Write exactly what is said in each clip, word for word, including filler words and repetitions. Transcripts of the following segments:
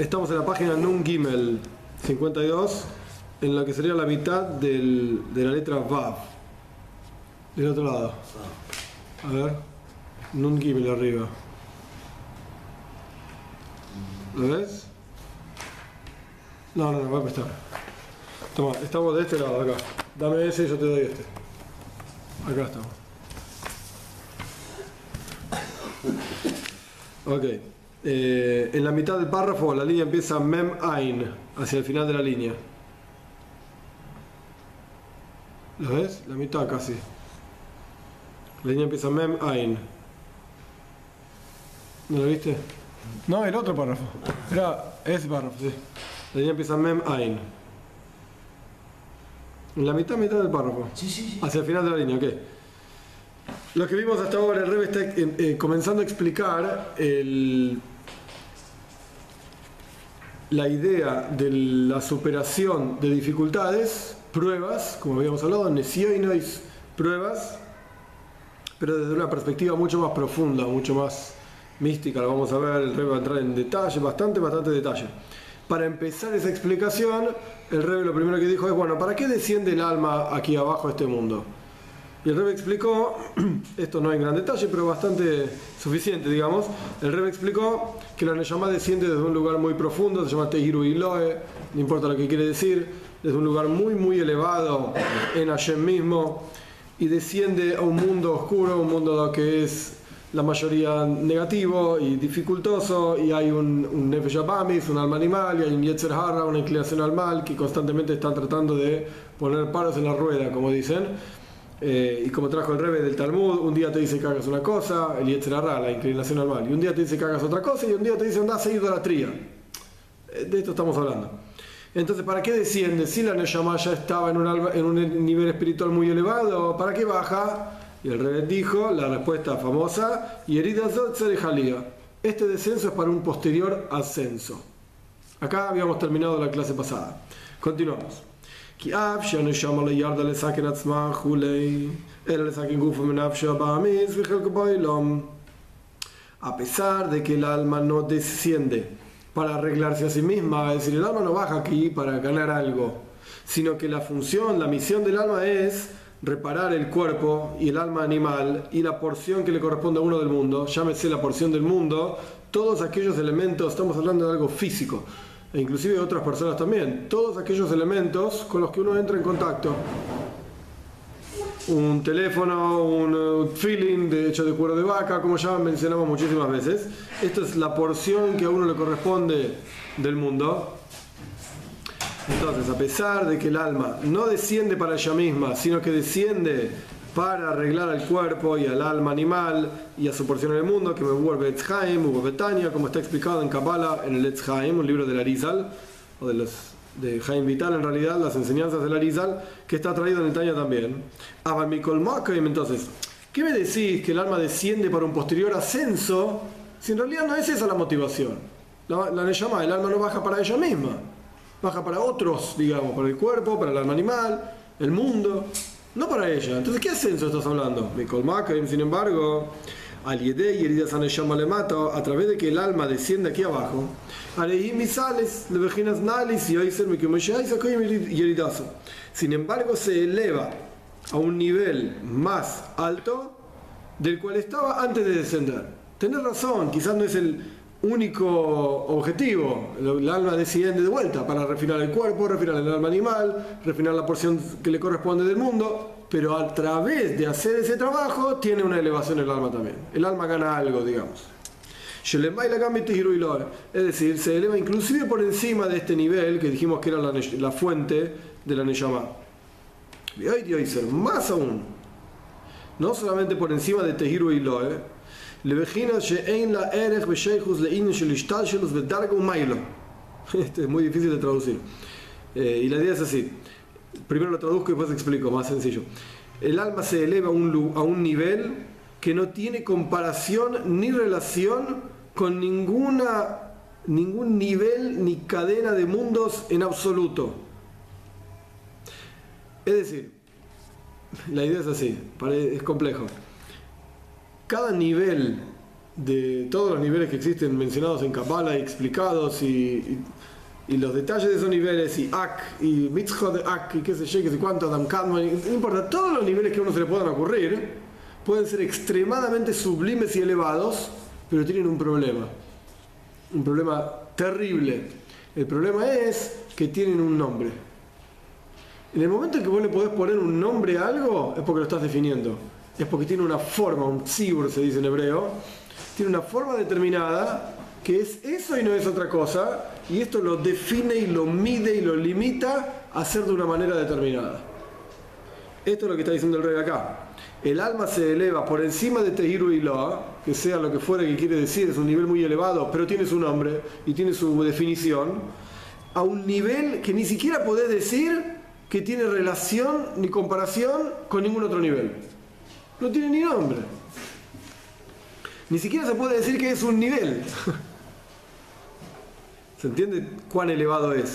Estamos en la página Nun Gimel cincuenta y dos, en la que sería la mitad del, de la letra Vav. Del otro lado. A ver. Nun Gimel arriba. ¿Lo ves? No, no, no, voy a prestar. Toma, estamos de este lado, acá. Dame ese y yo te doy este. Acá estamos. Ok. Eh, en la mitad del párrafo la línea empieza Mem Ain, hacia el final de la línea. ¿Lo ves? La mitad casi. La línea empieza Mem Ain. ¿No lo viste? No, el otro párrafo. Era ese párrafo, sí. La línea empieza Mem Ain. En la mitad, mitad del párrafo. Sí, sí, sí. Hacia el final de la línea, ok. Lo que vimos hasta ahora, el Rebbe está eh, eh, comenzando a explicar el, la idea de la superación de dificultades, pruebas, como habíamos hablado, nesioinois, pruebas, pero desde una perspectiva mucho más profunda, mucho más mística. Lo vamos a ver, el Rebbe va a entrar en detalle, bastante, bastante detalle. Para empezar esa explicación, el Rebbe lo primero que dijo es, bueno, ¿para qué desciende el alma aquí abajo a este mundo? Y el Rebbe explicó, esto no en gran detalle, pero bastante suficiente, digamos. El Rebbe explicó que la Neshama desciende desde un lugar muy profundo, se llama Tehiru Iloe, no importa lo que quiere decir, desde un lugar muy, muy elevado en Hashem mismo, y desciende a un mundo oscuro, un mundo que es la mayoría negativo y dificultoso, y hay un, un Nefesh Abamis, un alma animal, y hay un Yetzer Hara, una inclinación al mal, que constantemente están tratando de poner palos en la rueda, como dicen. Eh, y como trajo el Rebbe del Talmud, un día te dice que hagas una cosa, el Yetzer Hara, la inclinación al mal, y un día te dice que hagas otra cosa, y un día te dice andá a seguir idolatría. Eh, de esto estamos hablando. Entonces, ¿para qué desciende? Si la Neshama ya estaba en un, alba, en un nivel espiritual muy elevado, ¿para qué baja? Y el Rebbe dijo, la respuesta famosa, Yeridazot Tzarech. Este descenso es para un posterior ascenso. Acá habíamos terminado la clase pasada. Continuamos. A pesar de que el alma no desciende para arreglarse a sí misma, es decir, el alma no baja aquí para ganar algo, sino que la función, la misión del alma es reparar el cuerpo y el alma animal y la porción que le corresponde a uno del mundo, llámese la porción del mundo, todos aquellos elementos, estamos hablando de algo físico, e inclusive de otras personas también, todos aquellos elementos con los que uno entra en contacto. Un teléfono, un feeling de hecho de cuero de vaca, como ya mencionamos muchísimas veces. Esta es la porción que a uno le corresponde del mundo. Entonces, a pesar de que el alma no desciende para ella misma, sino que desciende para arreglar al cuerpo y al alma animal y a su porción en el mundo, que me vuelve Etz Haim, Hugo Betania, como está explicado en Kabbalah, en el Etz Haim, un libro del Arizal, o de los de Haim Vital, en realidad, las enseñanzas del Arizal, que está traído en el Tanya también. Entonces, ¿qué me decís que el alma desciende para un posterior ascenso? Si en realidad no es esa la motivación. La, la Neshama, el alma no baja para ella misma, baja para otros, digamos, para el cuerpo, para el alma animal, el mundo, no para ella. Entonces, ¿qué ascenso estás hablando? Sin embargo, al Yedei y heridas a Neshama le mata, a través de que el alma desciende aquí abajo. Sin embargo, se eleva a un nivel más alto del cual estaba antes de descender. Tenés razón, quizás no es el único objetivo. El alma desciende de vuelta para refinar el cuerpo, refinar el alma animal, refinar la porción que le corresponde del mundo, pero a través de hacer ese trabajo tiene una elevación el alma también. El alma gana algo, digamos. Es decir, se eleva inclusive por encima de este nivel que dijimos que era la, la fuente de la Neshama. Y hoy día dice, más aún, no solamente por encima de Tehiru Iloe, este es muy difícil de traducir. Eh, y la idea es así. Primero lo traduzco y después explico, más sencillo. El alma se eleva a un, a un nivel que no tiene comparación ni relación con ninguna, ningún nivel ni cadena de mundos en absoluto. Es decir, la idea es así, es complejo. Cada nivel de todos los niveles que existen mencionados en Kabbalah y explicados, y, y, y los detalles de esos niveles, y Ak, y Mitzvah de Ak, y qué sé yo, qué sé cuánto, Adam Kadmon, no importa, todos los niveles que a uno se le puedan ocurrir, pueden ser extremadamente sublimes y elevados, pero tienen un problema. Un problema terrible. El problema es que tienen un nombre. En el momento en que vos le podés poner un nombre a algo, es porque lo estás definiendo. Es porque tiene una forma, un tzibur se dice en hebreo, tiene una forma determinada que es eso y no es otra cosa, y esto lo define y lo mide y lo limita a ser de una manera determinada. Esto es lo que está diciendo el rey acá. El alma se eleva por encima de Tehiru y Loa, que sea lo que fuera que quiere decir, es un nivel muy elevado, pero tiene su nombre y tiene su definición, a un nivel que ni siquiera podés decir que tiene relación ni comparación con ningún otro nivel. No tiene ni nombre. Ni siquiera se puede decir que es un nivel. ¿Se entiende cuán elevado es?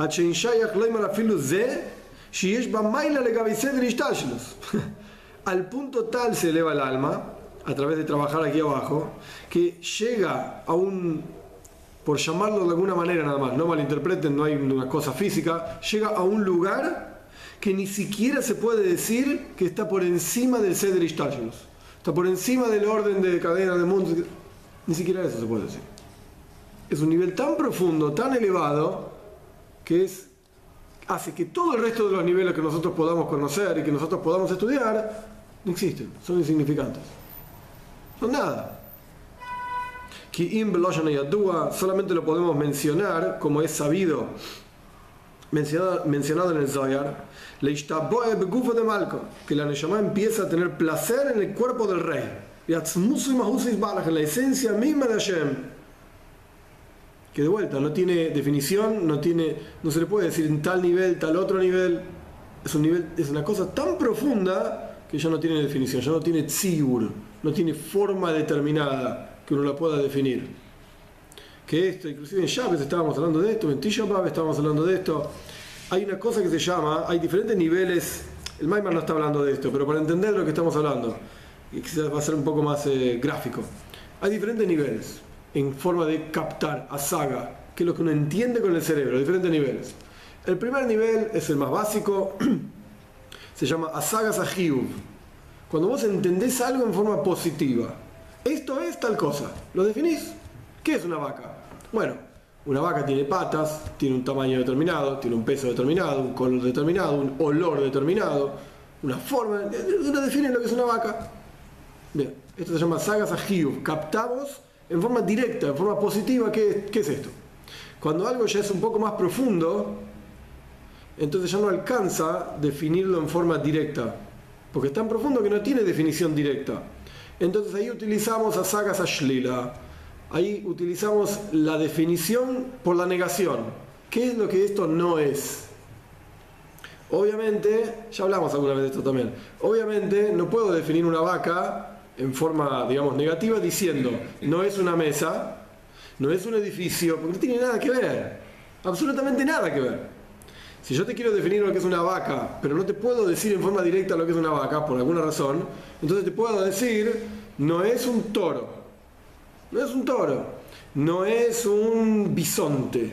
Al punto tal se eleva el alma, a través de trabajar aquí abajo, que llega a un, por llamarlo de alguna manera nada más, no malinterpreten, no hay una cosa física, llega a un lugar que ni siquiera se puede decir que está por encima del Seder Ishtashlus, está por encima del orden de cadena de mundos, ni siquiera eso se puede decir. Es un nivel tan profundo, tan elevado, que es, hace que todo el resto de los niveles que nosotros podamos conocer y que nosotros podamos estudiar no existen, son insignificantes, son nada. Solamente lo podemos mencionar como es sabido, mencionado, mencionado en el Zohar, que la Neshama empieza a tener placer en el cuerpo del rey, en la esencia misma de Hashem, que de vuelta no tiene definición, no tiene, no se le puede decir en tal nivel, tal otro nivel. Es un nivel, es una cosa tan profunda que ya no tiene definición, ya no tiene tzibur, no tiene forma determinada que uno la pueda definir. Que esto, inclusive en Shabbat estábamos hablando de esto, en Tisha B'Av estábamos hablando de esto. Hay una cosa que se llama, hay diferentes niveles, el Maimar no está hablando de esto, pero para entender lo que estamos hablando, y quizás va a ser un poco más eh, gráfico, hay diferentes niveles en forma de captar, asaga, que es lo que uno entiende con el cerebro, diferentes niveles. El primer nivel es el más básico, se llama asagas ahiuv. Cuando vos entendés algo en forma positiva, esto es tal cosa, lo definís. ¿Qué es una vaca? Bueno, una vaca tiene patas, tiene un tamaño determinado, tiene un peso determinado, un color determinado, un olor determinado, una forma, uno define lo que es una vaca. Bien, esto se llama asagas ahiuv, captamos en forma directa, en forma positiva, ¿qué, ¿qué es esto? Cuando algo ya es un poco más profundo, entonces ya no alcanza definirlo en forma directa, porque es tan profundo que no tiene definición directa. Entonces ahí utilizamos asagas ashlila, ahí utilizamos la definición por la negación. ¿Qué es lo que esto no es? Obviamente, ya hablamos alguna vez de esto también, obviamente no puedo definir una vaca en forma, digamos, negativa diciendo no es una mesa, no es un edificio, porque no tiene nada que ver, absolutamente nada que ver. Si yo te quiero definir lo que es una vaca, pero no te puedo decir en forma directa lo que es una vaca, por alguna razón, entonces te puedo decir no es un toro, no es un toro, no es un bisonte,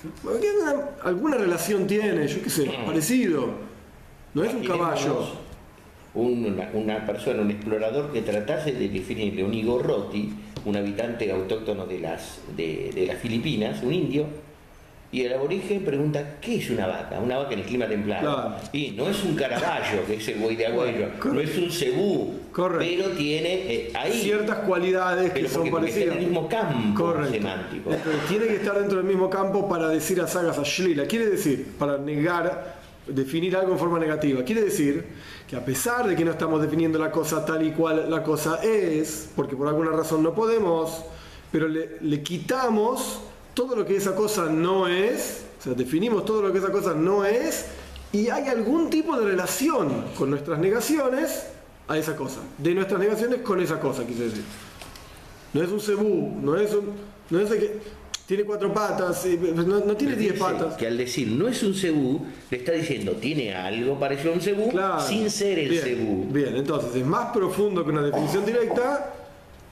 alguna relación tiene, yo qué sé, parecido, no es un caballo. Una, una persona, un explorador que tratase de definirle un Igorroti, un habitante autóctono de las, de, de las Filipinas, un indio, y el aborigen pregunta ¿qué es una vaca? Una vaca en el clima templado. Claro. Y no es un caraballo, que es el buey de Agüero, no es un cebú, correcto, pero tiene eh, ahí ciertas cualidades que son porque, parecidas. Porque está en el mismo campo, correcto, semántico. Entonces, tiene que estar dentro del mismo campo para decir asagas ashlila. Quiere decir, para negar, definir algo en forma negativa. Quiere decir que a pesar de que no estamos definiendo la cosa tal y cual la cosa es, porque por alguna razón no podemos, pero le, le quitamos todo lo que esa cosa no es, o sea, definimos todo lo que esa cosa no es, y hay algún tipo de relación con nuestras negaciones a esa cosa, de nuestras negaciones con esa cosa, quise decir. No es un cebú, no es un, no es el que tiene cuatro patas, no, no tiene diez patas. Que al decir no es un cebú, le está diciendo tiene algo parecido a un cebú, claro, sin ser el bien, cebú. Bien, entonces es más profundo que una definición directa,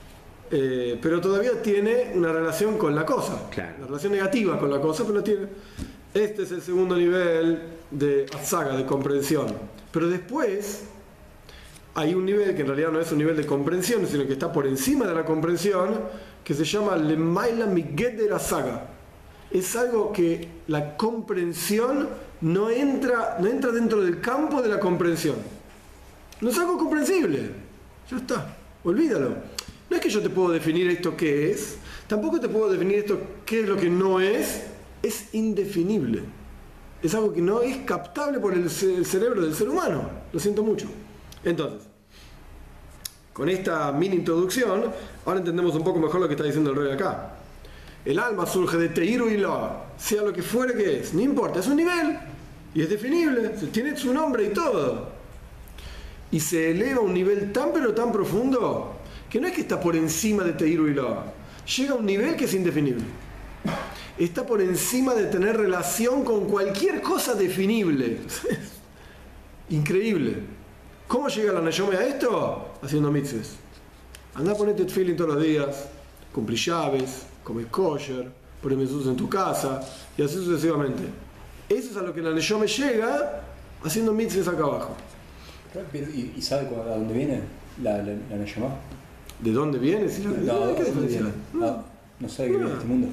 eh, pero todavía tiene una relación con la cosa, claro. Una relación negativa con la cosa, pero no tiene. Este es el segundo nivel de Asaga, de comprensión. Pero después hay un nivel que en realidad no es un nivel de comprensión, sino que está por encima de la comprensión, que se llama Lemaila Migeder Asaga. Es algo que la comprensión no entra, no entra dentro del campo de la comprensión. No es algo comprensible. Ya está, olvídalo. No es que yo te puedo definir esto qué es, tampoco te puedo definir esto qué es lo que no es. Es indefinible. Es algo que no es captable por el, el cerebro del ser humano. Lo siento mucho. Entonces, con esta mini introducción, ahora entendemos un poco mejor lo que está diciendo el rey acá. El alma surge de Teiru y Lo, sea lo que fuere que es, no importa, es un nivel y es definible, tiene su nombre y todo. Y se eleva a un nivel tan pero tan profundo que no es que está por encima de Teiru y Lo, llega a un nivel que es indefinible. Está por encima de tener relación con cualquier cosa definible. Increíble. ¿Cómo llega la Neshome a esto? Haciendo mitzvahs. Andá a ponerte tefilin todos los días, cumplís llaves, comes kosher, pones mezuzos en tu casa y así sucesivamente. Eso es a lo que la Neshome llega haciendo mitzvahs acá abajo. ¿Y, y sabe a dónde viene la, la, la Neshama? ¿De dónde viene? ¿Sí? No, No, ¿qué ¿dónde viene? no. Ah, no sabe que viene este mundo.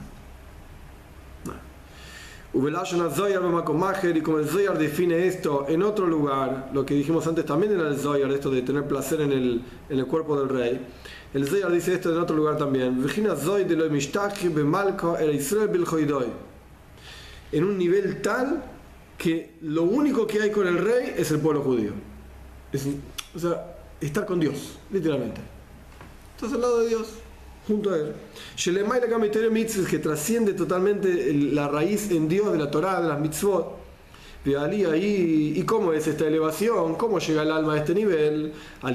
Y como el Zohar define esto en otro lugar, lo que dijimos antes también era el Zohar, esto de tener placer en el, en el cuerpo del rey. El Zohar dice esto en otro lugar también. En un nivel tal que lo único que hay con el rey es el pueblo judío. Es, o sea, estar con Dios, literalmente. Estás al lado de Dios, junto a él. Que trasciende totalmente la raíz en Dios de la Torá, de las mitzvot. ¿Y cómo es esta elevación? ¿Cómo llega el alma a este nivel?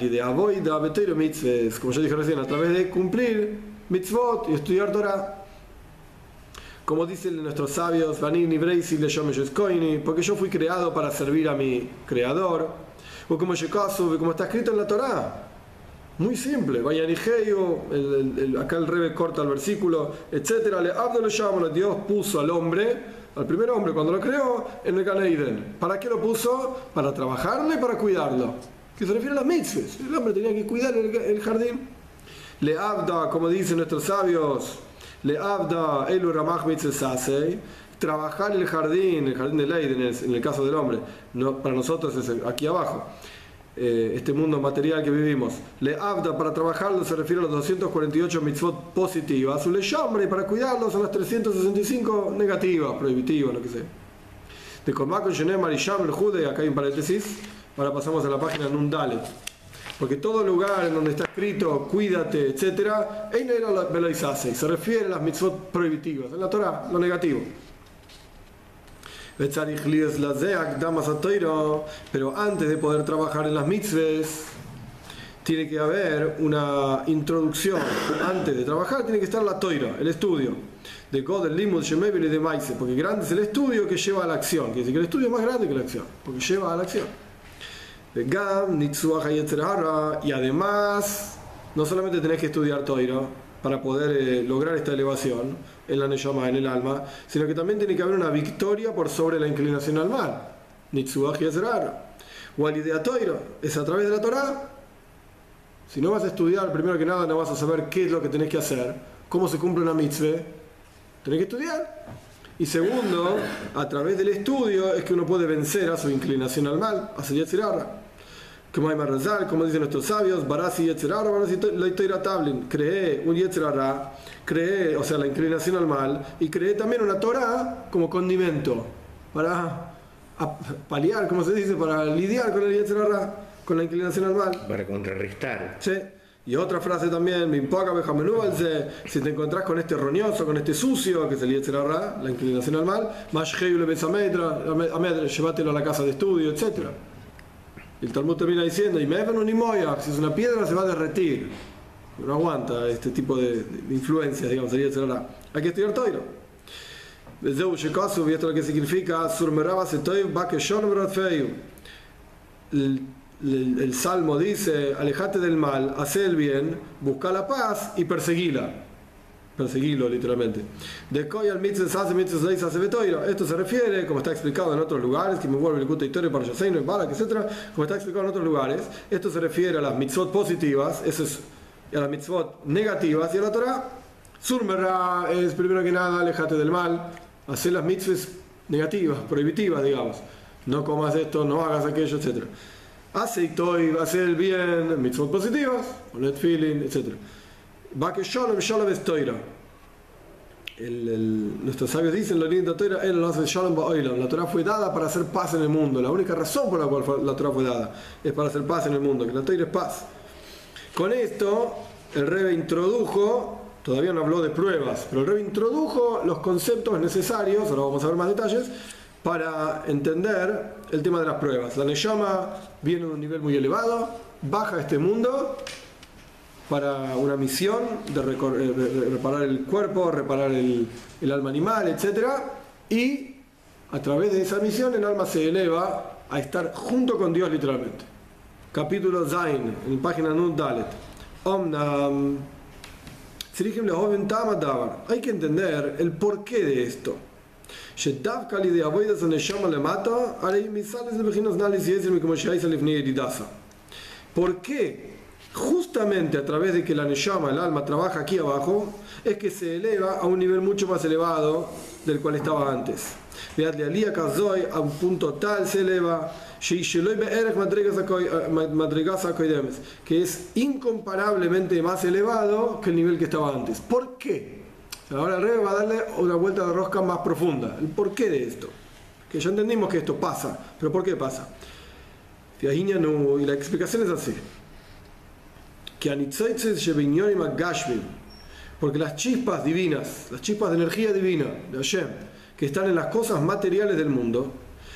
Como yo dije recién, a través de cumplir mitzvot y estudiar Torá. Como dicen nuestros sabios, porque yo fui creado para servir a mi creador. O como como está escrito en la Torá. Muy simple, vaya Nigeio, el, el, acá el Rebbe corta el versículo, etcétera. Le Abdel Shamon, Dios puso al hombre, al primer hombre cuando lo creó, en el Gan Eden. ¿Para qué lo puso? Para trabajarle y para cuidarlo. Que se refiere a las mitzvahs. El hombre tenía que cuidar el, el jardín. Le Abda, como dicen nuestros sabios, Le Abda Elu Ramach Mitzvah, trabajar el jardín, el jardín del Eden, en el, en el caso del hombre, no, para nosotros es aquí abajo. Eh, este mundo material que vivimos. Le Abda, para trabajarlo, se refiere a los doscientas cuarenta y ocho mitzvot positivas. Le Shomre, y para cuidarlos, a las trescientas sesenta y cinco negativas, prohibitivas, lo que sea. De Komako Shenemar y Sham el Jude, acá hay un paréntesis. Ahora pasamos a la página Nundalet. Porque todo lugar en donde está escrito cuídate, etcétera, se refiere a las mitzvot prohibitivas. En la Torah, lo negativo. Pero antes de poder trabajar en las mitzvahs tiene que haber una introducción. Antes de trabajar tiene que estar la toira, el estudio de God, el limud, shemevil y de maise, porque grande es el estudio que lleva a la acción. Quiere decir que el estudio es más grande que la acción, porque lleva a la acción. Y además no solamente tenés que estudiar toira para poder eh, lograr esta elevación en la neshama, en el alma, sino que también tiene que haber una victoria por sobre la inclinación al mal. Nitzuach Yetzerara. O al idea toira, es a través de la Torá. Si no vas a estudiar, primero que nada no vas a saber qué es lo que tenés que hacer, cómo se cumple una mitzvah, tenés que estudiar. Y segundo, a través del estudio es que uno puede vencer a su inclinación al mal, a su Yetzerara. Como hay Marazal, como dicen nuestros sabios, Barasi Yetzerara, Barasi Toira Tablin, creé un Yetzerara, creé, o sea, la inclinación al mal, y creé también una Torah como condimento, para paliar, como se dice, para lidiar con el Yetzerara, con la inclinación al mal. Para contrarrestar. Sí. Y otra frase también, si te encontrás con este roñoso, con este sucio, que es el Yetzerara, la inclinación al mal, llévatelo a la casa de estudio, etcétera. El Talmud termina diciendo, y me ni moya, si es una piedra se va a derretir. No aguanta este tipo de, de influencias, digamos, sería etcétera. Hay que estudiar toiro. Y esto es lo que significa, el, el Salmo dice, alejate del mal, hacé el bien, busca la paz y perseguila. Perseguilo, literalmente. De Koyal mitzvahs hace mitzvahs leis hace betoira. Esto se refiere, como está explicado en otros lugares, que me vuelve el culto historia para Yaseino, en Balak, etcétera. Como está explicado en otros lugares, esto se refiere a las mitzvot positivas, eso es, a las mitzvot negativas, y a la Torah, surmerá es primero que nada, alejate del mal, hacer las mitzvahs negativas, prohibitivas, digamos. No comas esto, no hagas aquello, etcétera. Hace itoy, hacer el bien, mitzvot positivas, poner feeling, etcétera. Va que Shalom, Shalom es Toira. El, el, nuestros sabios dicen, lo lindo de Toira, él lo hace Shalom Ba'olam. La Torah fue dada para hacer paz en el mundo. La única razón por la cual fue, la Torah fue dada es para hacer paz en el mundo, que la Toira es paz. Con esto, el Rebbe introdujo, todavía no habló de pruebas, pero el Rebbe introdujo los conceptos necesarios, ahora vamos a ver más detalles, para entender el tema de las pruebas. La Neshama viene de un nivel muy elevado, baja a este mundo para una misión de reparar el cuerpo, reparar el, el alma animal, etcétera, y a través de esa misión el alma se eleva a estar junto con Dios literalmente. Capítulo Zain, en página Nun Dalet. Omnam. Hay que entender el porqué de esto. ¿Por qué? Justamente a través de que la Neshama, el alma, trabaja aquí abajo, es que se eleva a un nivel mucho más elevado del cual estaba antes. A un punto tal se eleva, que es incomparablemente más elevado que el nivel que estaba antes. ¿Por qué? Ahora el Rebbe va a darle una vuelta de rosca más profunda. ¿El porqué de esto? Que ya entendimos que esto pasa, pero ¿por qué pasa? Y la explicación es así. Porque las chispas divinas, las chispas de energía divina de Hashem, que están en las cosas materiales del mundo,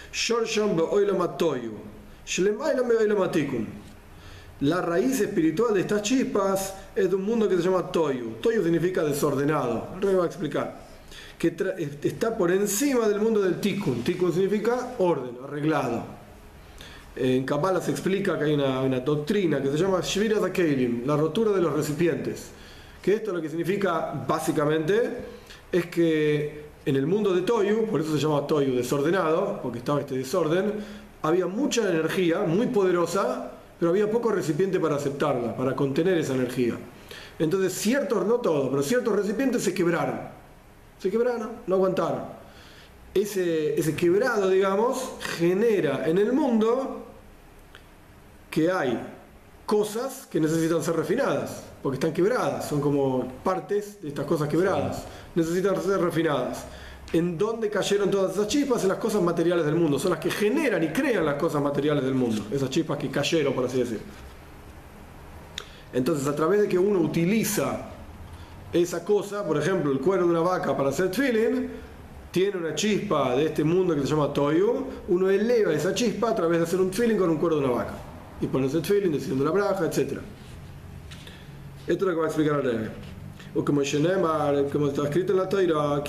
la raíz espiritual de estas chispas es de un mundo que se llama Toyu. Toyu significa desordenado. El Rey va a explicar. Que está por encima del mundo del Tikkun. Tikkun significa orden, arreglado. En Kabbalah se explica que hay una, una doctrina que se llama Shviras HaKeilim, la rotura de los recipientes. Que esto lo que significa básicamente es que en el mundo de Toyu, por eso se llama Toyu desordenado, porque estaba este desorden, había mucha energía muy poderosa, pero había poco recipiente para aceptarla, para contener esa energía. Entonces ciertos, no todos, pero ciertos recipientes se quebraron. Se quebraron, no aguantaron. Ese, ese quebrado, digamos, genera en el mundo que hay cosas que necesitan ser refinadas, porque están quebradas, son como partes de estas cosas quebradas, necesitan ser refinadas. ¿En dónde cayeron todas esas chispas? En las cosas materiales del mundo, son las que generan y crean las cosas materiales del mundo, esas chispas que cayeron, por así decir. Entonces, a través de que uno utiliza esa cosa, por ejemplo, el cuero de una vaca para hacer tefilin, tiene una chispa de este mundo que se llama Toyu, uno eleva esa chispa a través de hacer un tefilin con un cuero de una vaca. Y ponerse el tefilin, diciendo la braja, etcétera. Esto es lo que va a explicar el Rebbe. O como está escrito en la Torah,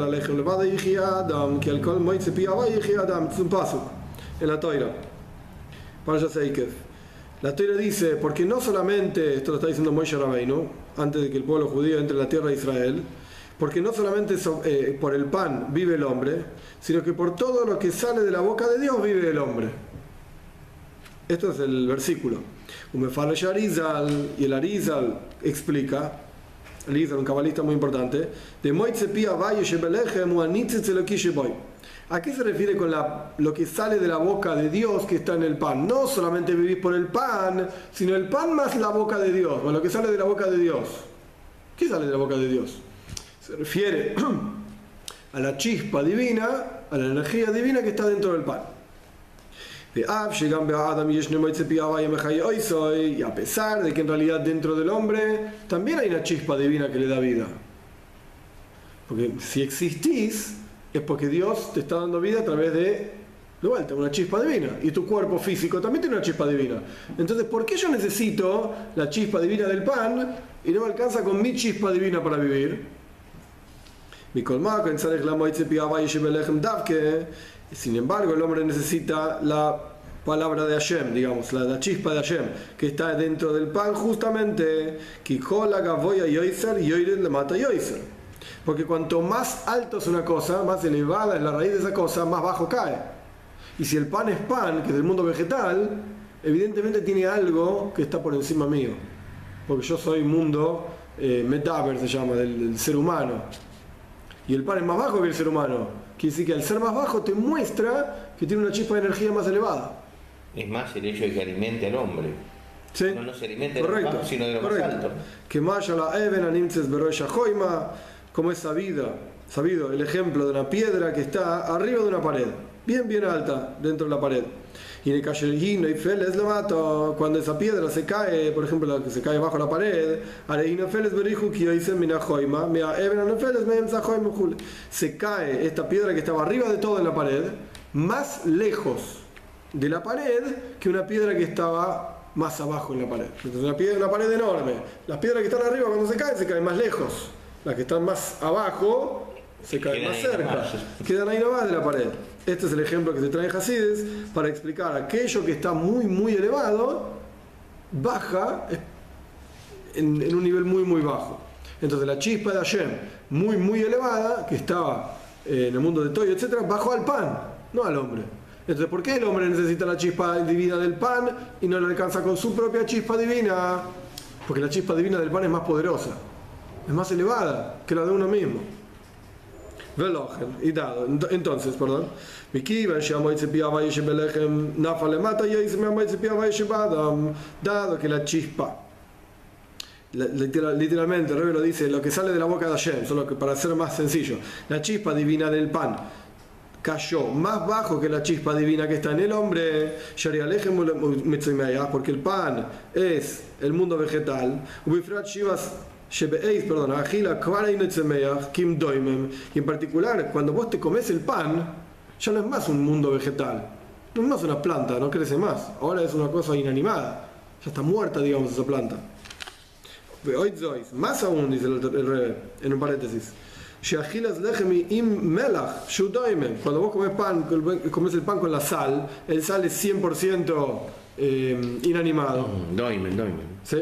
en la Torah, para Yaseikev. La Torah dice, porque no solamente, esto lo está diciendo Moshe Rabbeinu, antes de que el pueblo judío entre en la tierra de Israel, porque no solamente eh, por el pan vive el hombre, sino que por todo lo que sale de la boca de Dios vive el hombre. Esto es el versículo. Y el Arizal explica, Arizal, un cabalista muy importante, ¿a qué se refiere con la, lo que sale de la boca de Dios que está en el pan? No solamente vivís por el pan, sino el pan más la boca de Dios, o lo que sale de la boca de Dios. ¿Qué sale de la boca de Dios? Se refiere a la chispa divina, a la energía divina que está dentro del pan. Y a pesar de que en realidad dentro del hombre también hay una chispa divina que le da vida. Porque si existís, es porque Dios te está dando vida a través de, de vuelta, una chispa divina. Y tu cuerpo físico también tiene una chispa divina. Entonces, ¿por qué yo necesito la chispa divina del pan y no me alcanza con mi chispa divina para vivir? Sin embargo, el hombre necesita la palabra de Hashem, digamos, la, la chispa de Hashem, que está dentro del pan, justamente, porque cuanto más alto es una cosa, más elevada es la raíz de esa cosa, más bajo cae. Y si el pan es pan, que es del mundo vegetal, evidentemente tiene algo que está por encima mío, porque yo soy mundo eh, medaber, se llama, del, del ser humano, y el pan es más bajo que el ser humano. Quiere decir que al ser más bajo te muestra que tiene una chispa de energía más elevada. Es más el hecho de que alimente al hombre. ¿Sí? No, no se alimenta de lo Correcto. más bajo, sino de lo Correcto. más alto. Que Maya la Even Animces Beroya Joima, como es sabido, sabido el ejemplo de una piedra que está arriba de una pared, bien, bien alta, dentro de la pared. Y en el Kayelhino y Feles lo mato, cuando esa piedra se cae, por ejemplo, la que se cae bajo la pared, se cae esta piedra que estaba arriba de todo en la pared, más lejos de la pared que una piedra que estaba más abajo en la pared. Entonces una, piedra, una pared enorme. Las piedras que están arriba cuando se caen, se caen más lejos. Las que están más abajo se caen más cerca. Quedan ahí nomás de la pared. Este es el ejemplo que se trae en Hasides para explicar aquello que está muy muy elevado, baja en, en un nivel muy muy bajo. Entonces la chispa de Hashem, muy muy elevada, que estaba eh, en el mundo de Toyo, etcétera, bajó al pan, no al hombre. Entonces, ¿por qué el hombre necesita la chispa divina del pan y no le alcanza con su propia chispa divina? Porque la chispa divina del pan es más poderosa, es más elevada que la de uno mismo. Y dado, entonces, perdón, dado que la chispa, literal, literalmente, el Rebbe lo dice, lo que sale de la boca de Hashem, solo que para ser más sencillo, la chispa divina del pan cayó más bajo que la chispa divina que está en el hombre, porque el pan es el mundo vegetal, perdón, y en particular cuando vos te comes el pan ya no es más un mundo vegetal, no es más una planta, no crece más, ahora es una cosa inanimada, ya está muerta, digamos, esa planta. Más aún, dice el Rebbe en un paréntesis, cuando vos comes pan, comes el pan con la sal, el sal es cien por ciento eh, inanimado. Doimen, doimen. ¿Sí?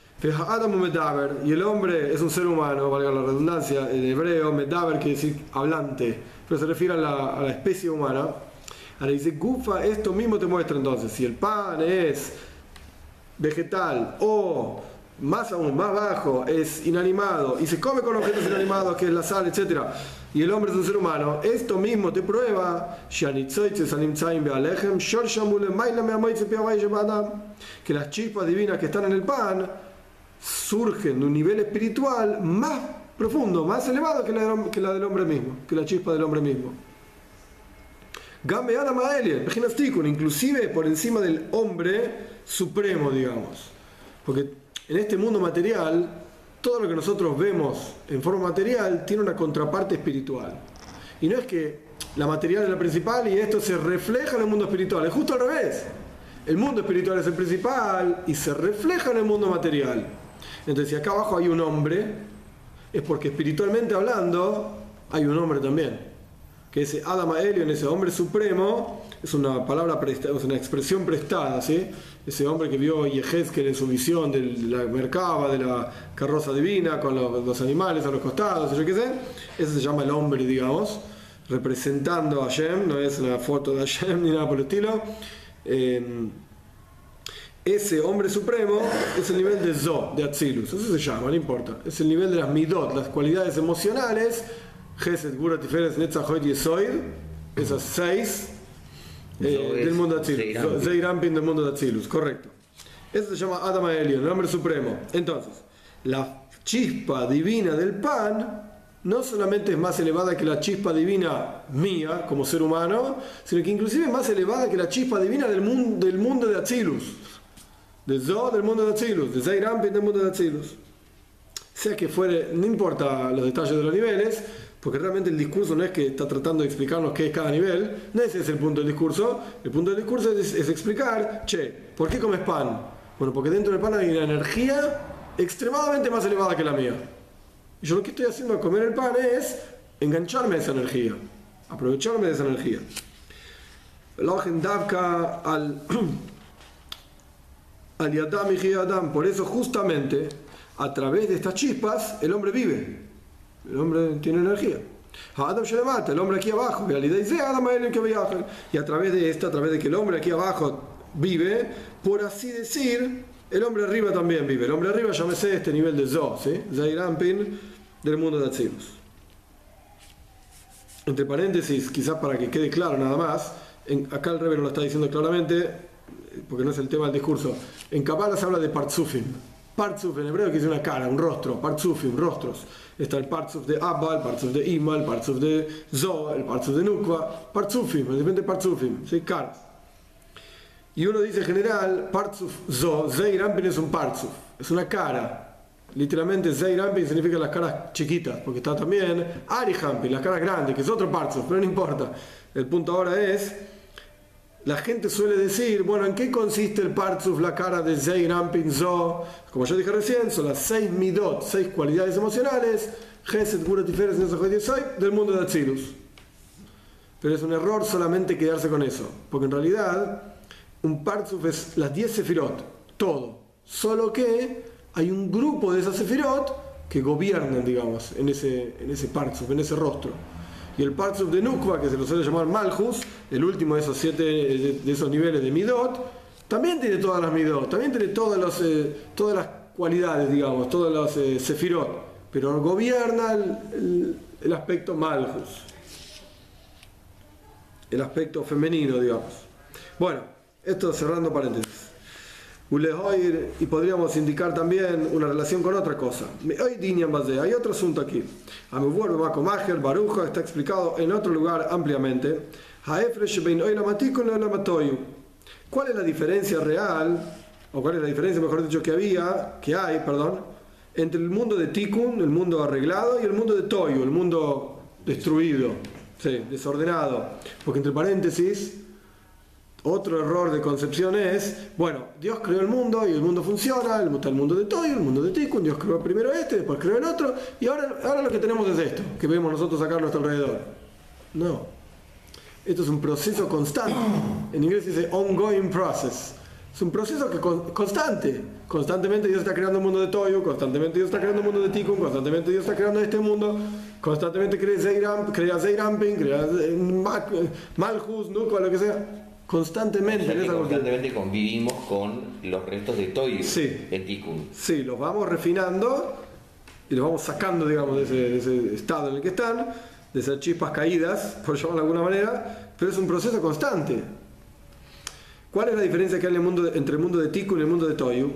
Y el hombre es un ser humano, valga la redundancia, en hebreo, medaber quiere decir hablante, pero se refiere a la, a la especie humana. Ahora dice, Gufa, esto mismo te muestra entonces, si el pan es vegetal o más aún, más bajo, es inanimado y se come con objetos inanimados, que es la sal, etcétera, y el hombre es un ser humano, esto mismo te prueba que las chispas divinas que están en el pan surgen de un nivel espiritual más profundo, más elevado que la, que la del hombre mismo, que la chispa del hombre mismo. Gambe Adam Aelien, inclusive por encima del hombre supremo, digamos, porque en este mundo material, todo lo que nosotros vemos en forma material tiene una contraparte espiritual. Y no es que la material es la principal y esto se refleja en el mundo espiritual, es justo al revés. El mundo espiritual es el principal y se refleja en el mundo material. Entonces, si acá abajo hay un hombre, es porque espiritualmente hablando hay un hombre también. Que ese Adam Elion, ese hombre supremo, es una palabra prestada, es una expresión prestada, ¿sí? Ese hombre que vio Yehezkel en su visión de la Merkaba, de la carroza divina, con los, los animales a los costados, yo qué sé, ese se llama el hombre, digamos, representando a Hashem, no es una foto de Hashem ni nada por el estilo. Eh, ese hombre supremo es el nivel de Zo, de Atzilus, eso se llama, no importa, es el nivel de las midot, las cualidades emocionales, Gesed, Gura, Tiferet, Netzach, Hod, Yesoid, esas seis eh, del mundo de Atzilus, Zeirampin del mundo de Atzilus, correcto. Eso se llama Adam Elion, el hombre supremo. Entonces, la chispa divina del pan no solamente es más elevada que la chispa divina mía como ser humano, sino que inclusive es más elevada que la chispa divina del mundo, del mundo de Atzilus, de Zo del mundo de Atzilus, de Zeirampin del mundo de Atzilus. Sea que fuere, no importa los detalles de los niveles, porque realmente el discurso no es que está tratando de explicarnos qué es cada nivel, no ese es el punto del discurso. El punto del discurso es, es explicar, che, ¿por qué comes pan? Bueno, porque dentro del pan hay una energía extremadamente más elevada que la mía. Y yo lo que estoy haciendo al comer el pan es engancharme a esa energía, aprovecharme de esa energía. al al Yadam y Adam. Por eso justamente a través de estas chispas el hombre vive, el hombre tiene energía. Adam se levanta, el hombre aquí abajo, y a través de esto, a través de que el hombre aquí abajo vive, por así decir, el hombre arriba también vive. El hombre arriba, llámese este nivel de Zo, ¿sí? Zeir Anpin del mundo de Atzilus. Entre paréntesis, quizás para que quede claro nada más, en, acá el Rebbe no lo está diciendo claramente, porque no es el tema del discurso. En Kabbalah se habla de Partzufim. Partzuf en hebreo quiere decir una cara, un rostro, Partzufim, rostros. Está el Partzuf de Abba, el Partzuf de Ima, el Partzuf de Zo, el Partzuf de Nukva, Partzufim, depende de Partzufim, ¿sí? Caras. Y uno dice en general, Partzuf Zo, Zeir Anpin es un Partzuf, es una cara. Literalmente Zeir Anpin significa las caras chiquitas, porque está también Ari Anpin, las caras grandes, que es otro Partzuf, pero no importa. El punto ahora es, la gente suele decir, bueno, ¿en qué consiste el Partzuf, la cara de Zeir Anpin Zo? Como yo dije recién, son las seis midot, seis cualidades emocionales, Gesed, Gvura, Tiferet, Netzach, Yesod, del mundo de Atzilus. Pero es un error solamente quedarse con eso, porque en realidad un Partzuf es las diez sefirot, todo, solo que hay un grupo de esas sefirot que gobiernan, digamos, en ese, en ese Partzuf, en ese rostro. Y el Partzuf de Nukva, que se lo suele llamar Malchus, el último de esos siete, de, de esos niveles de Midot, también tiene todas las Midot, también tiene todas, los, eh, todas las cualidades, digamos, todas las eh, sefirot, pero gobierna el, el, el aspecto Malchus, el aspecto femenino, digamos. Bueno, esto cerrando paréntesis. Y podríamos indicar también una relación con otra cosa. Hay otro asunto aquí. Baruja está explicado en otro lugar ampliamente. ¿Cuál es la diferencia real, o cuál es la diferencia, mejor dicho, que había, que hay, perdón, entre el mundo de Tikkun, el mundo arreglado, y el mundo de Toyu, el mundo destruido, sí, desordenado? Porque entre paréntesis, otro error de concepción es, bueno, Dios creó el mundo y el mundo funciona, está el mundo de Toyu, el mundo de Tikkun, Dios creó primero este, después creó el otro, y ahora, ahora lo que tenemos es esto, que vemos nosotros acá a nuestro alrededor. No. Esto es un proceso constante. En inglés se dice ongoing process. Es un proceso que constante. Constantemente Dios está creando un mundo de Toyu, constantemente Dios está creando un mundo de Tikkun, constantemente Dios está creando este mundo, constantemente crea Zeir Anpin, crea Malchus, Nukva, lo que sea. Constantemente, o sea, que constantemente convivimos con los restos de Toyu, sí, en Tikkun. Sí, los vamos refinando y los vamos sacando, digamos, de ese, de ese estado en el que están, de esas chispas caídas, por llamarlo de alguna manera, pero es un proceso constante. ¿Cuál es la diferencia que hay en el mundo de, entre el mundo de Tikkun y el mundo de Toyu?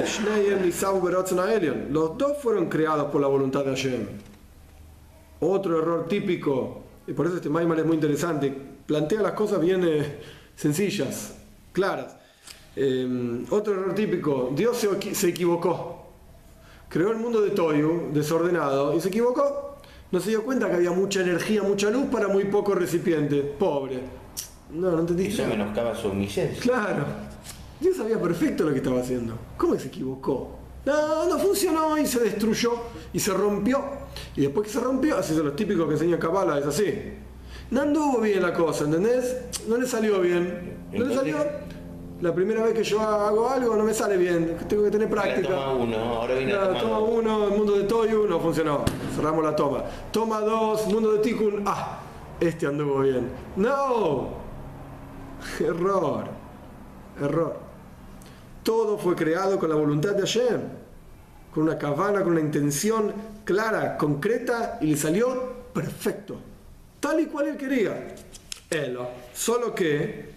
Los dos fueron creados por la voluntad de Hashem. Otro error típico, y por eso este Maimar es muy interesante, plantea las cosas bien eh, sencillas, claras. Eh, otro error típico, Dios se, se equivocó. Creó el mundo de Toyu, desordenado, y se equivocó. No se dio cuenta que había mucha energía, mucha luz para muy poco recipiente. Pobre. No, no entendiste. Eso menoscaba su omnisciencia. Claro. Dios sabía perfecto lo que estaba haciendo. ¿Cómo que se equivocó? No, no funcionó y se destruyó y se rompió. Y después que se rompió, así son los típicos que enseña Kabbalah, es así. No anduvo bien la cosa, ¿entendés? No le salió bien. No le salió. La primera vez que yo hago algo no me sale bien. Tengo que tener práctica. Toma uno, ahora viene no, a tomar toma uno, el mundo de Toyu no funcionó. Cerramos la toma. Toma dos, mundo de Tikkun. Ah, este anduvo bien. No. Error. Error. Todo fue creado con la voluntad de Hashem, con una kavana, con una intención clara, concreta, y le salió perfecto, tal y cual él quería. Él, solo que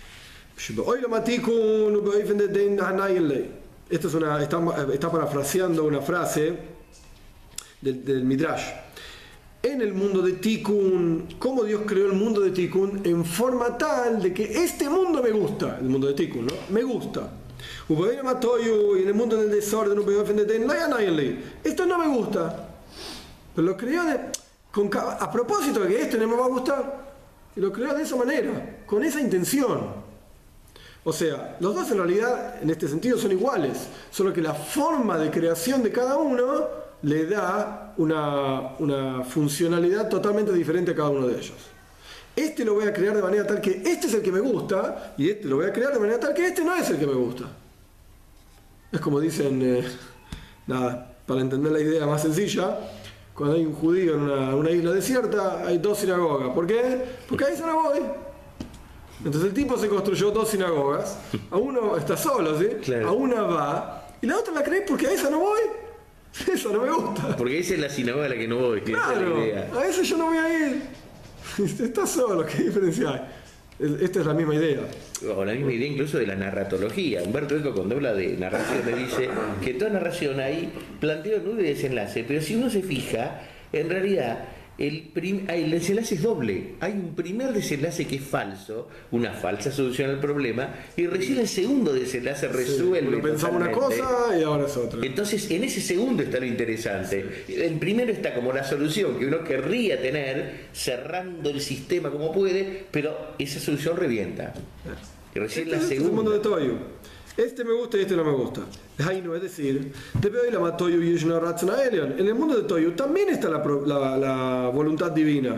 esto es una, está, está parafraseando una frase del, del Midrash. En el mundo de Tikkun, cómo Dios creó el mundo de Tikkun en forma tal de que este mundo me gusta, el mundo de Tikkun, ¿no? Me gusta. Y en el mundo del desorden, esto no me gusta, pero lo creó de, con, a propósito de que esto no me va a gustar, y lo creó de esa manera, con esa intención. O sea, los dos en realidad en este sentido son iguales, solo que la forma de creación de cada uno le da una, una funcionalidad totalmente diferente a cada uno de ellos. este lo voy a crear de manera tal que este es el que me gusta, y este lo voy a crear de manera tal que este no es el que me gusta. Es como dicen, eh, nada, para entender la idea más sencilla, cuando hay un judío en una, una isla desierta, hay dos sinagogas. ¿Por qué? Porque ahí se no voy. Entonces el tipo se construyó dos sinagogas, a uno está solo, ¿sí? Claro. A una va, y la otra la creé porque a esa no voy. Esa no me gusta. Porque esa es la sinagoga a la que no voy. Claro, a esa yo no voy a ir. Está solo, ¿qué diferencia hay? Esta es la misma idea. O la misma idea incluso de la narratología. Humberto Eco, cuando habla de narración, me dice que toda narración hay planteo nudo y desenlace, pero si uno se fija, en realidad el, prim, el desenlace es doble. Hay un primer desenlace que es falso, una falsa solución al problema, y recién el segundo desenlace resuelve. Sí, uno pensaba una cosa y ahora es otra. Entonces, en ese segundo está lo interesante. El primero está como la solución que uno querría tener, cerrando el sistema como puede, pero esa solución revienta. Y recién este, la este segunda. Es el mundo de Toyu. Este me gusta y este no me gusta. Ahí no es decir, en el mundo de Toyu también está la, la, la voluntad divina.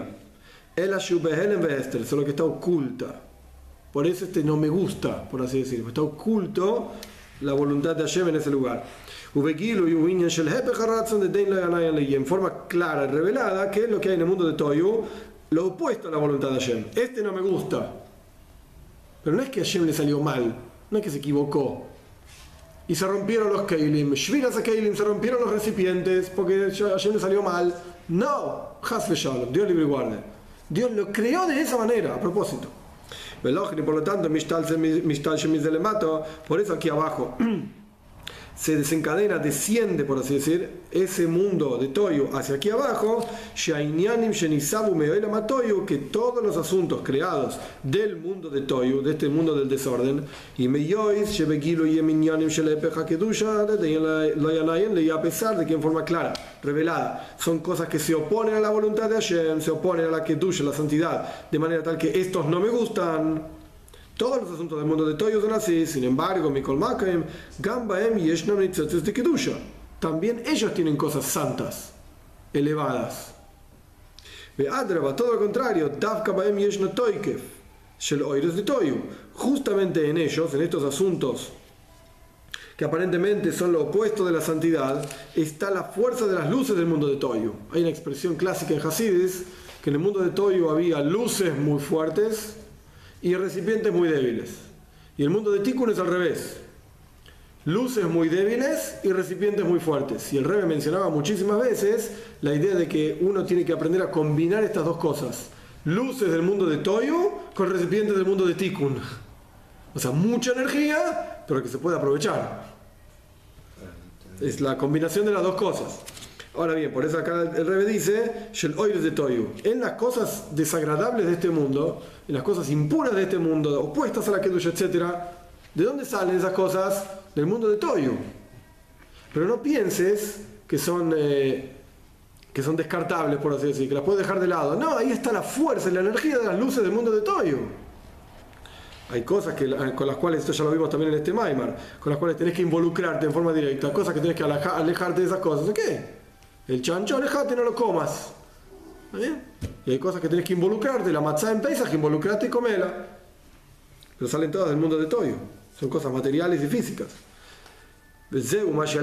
Solo que está oculta. Por eso este no me gusta, por así decirlo. Está oculto la voluntad de Hashem en ese lugar. Y en forma clara y revelada, que es lo que hay en el mundo de Toyu, lo opuesto a la voluntad de Hashem. Este no me gusta. Pero no es que a Hashem le salió mal, no es que se equivocó y se rompieron los keilim, shviras a keilim, se rompieron los recipientes porque a Hashem le salió mal. No, Has v'shalom, Dios libre y guarde. Dios lo creó de esa manera, a propósito. Por lo tanto, por eso aquí abajo se desencadena, desciende, por así decir, ese mundo de Toyu hacia aquí abajo, que todos los asuntos creados del mundo de Toyu, de este mundo del desorden, y a pesar de que en forma clara, revelada, son cosas que se oponen a la voluntad de Hashem, se oponen a la Kedusha, la santidad, de manera tal que estos no me gustan. Todos los asuntos del mundo de Toyu son así. Sin embargo, Mikol Makaim, Gambaem y Yeshnam Nitzotzes de Kedusha. También ellos tienen cosas santas, elevadas. Ve'adraba, todo lo contrario, Davka Baem Yeshna Toikev, Shel Oires de Toyu. Justamente en ellos, en estos asuntos que aparentemente son lo opuesto de la santidad, está la fuerza de las luces del mundo de Toyu. Hay una expresión clásica en Hasidis que en el mundo de Toyu había luces muy fuertes y recipientes muy débiles. Y el mundo de Tikkun es al revés. Luces muy débiles y recipientes muy fuertes. Y el Rebbe mencionaba muchísimas veces la idea de que uno tiene que aprender a combinar estas dos cosas. Luces del mundo de Toyu con recipientes del mundo de Tikkun. O sea, mucha energía, pero que se puede aprovechar. Es la combinación de las dos cosas. Ahora bien, por eso acá el Rebbe dice Shel Oires de Toyu. En las cosas desagradables de este mundo, en las cosas impuras de este mundo, opuestas a la Kedusha, etcétera, ¿de dónde salen esas cosas? Del mundo de Toyu. Pero no pienses que son eh, que son descartables, por así decir, que las puedes dejar de lado. No, ahí está la fuerza y la energía de las luces del mundo de Toyu. Hay cosas que, con las cuales, esto ya lo vimos también en este Maimar, con las cuales tenés que involucrarte en forma directa, cosas que tenés que aleja, alejarte de esas cosas. ¿Qué? El chancho, alejate, no lo comas. ¿Está bien? Y hay cosas que tenés que involucrarte, la matzá en Pesach, involucrate y comela. Pero salen todas del mundo de Toyu. Son cosas materiales y físicas. Y esto